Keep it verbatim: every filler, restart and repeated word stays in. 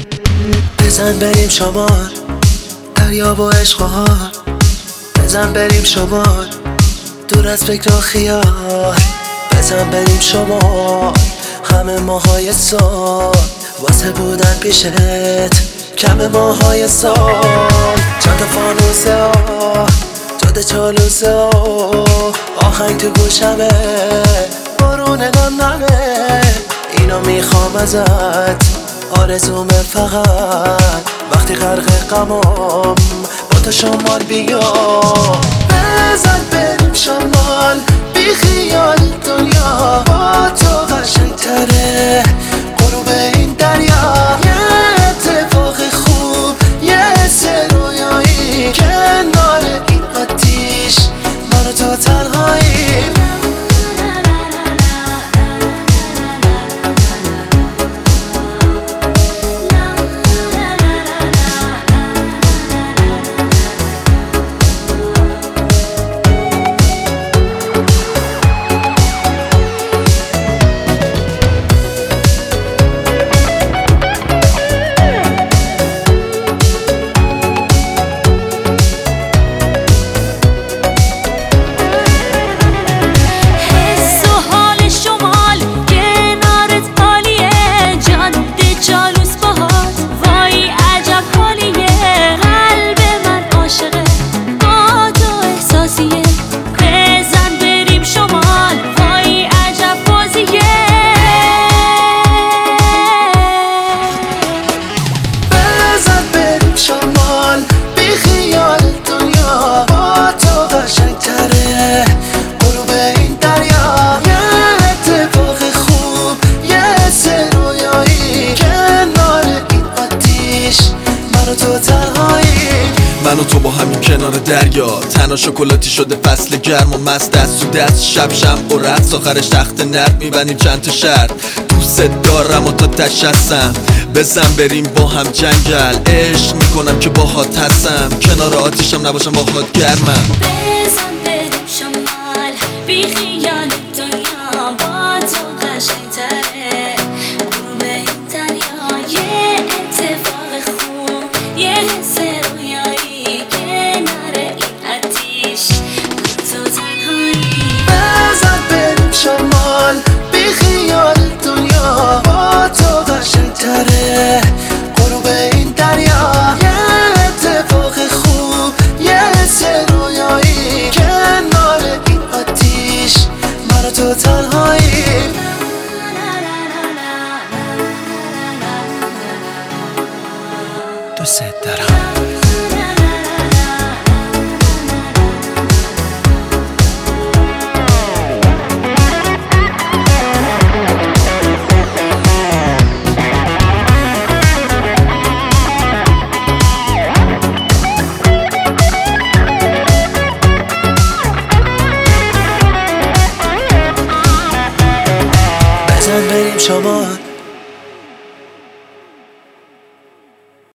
بزن بریم شمال، دریا و عشق و حال. بزن بریم شمال، دور از فکر و خیال. بزن بریم شمال، همه ماهای سال واسه بودن پیشت کم ماهای سال. چند فانوسه ها، جاده چالوسه ها، آهنگ تو گوشمه، بارون نمه. اینو میخوام ازت، آرزومه فقط وقتی غرق غمام با تو شمال بیام. بزن بریم شمال، بی خیال دنیا با تو قشنگتره. غروب این دریا یه اتفاق خوب، یه حس رویایی کنار این آتیش، من و تو تنهاییم. من و تو با همین کنار دریا، تنها شکلاتی شده فصل گرم و مست دست تو دست، شب شم و رقص، آخرش تخت نرد میبنیم چند تا شرط. دوست دارم و تا تشستم، بزن بریم با هم جنگل. عشق میکنم که باهات هستم، کنار آتیشم نباشم باهات گرمم. بزن بریم شمال، بی خیال دنیا با تو قشنگتره. غروب این دریا یه اتفاق خوب، یه حس رویایی کنار این آتیش، تو تنهایی. بزن بریم شمال، بی خیال دنیا با تو قشنگتره. غروب این دریا یه اتفاق خوب، یه حس رویایی کنار این آتیش، من و تو تنهایی. دوست دارم. بزن بریم شمال،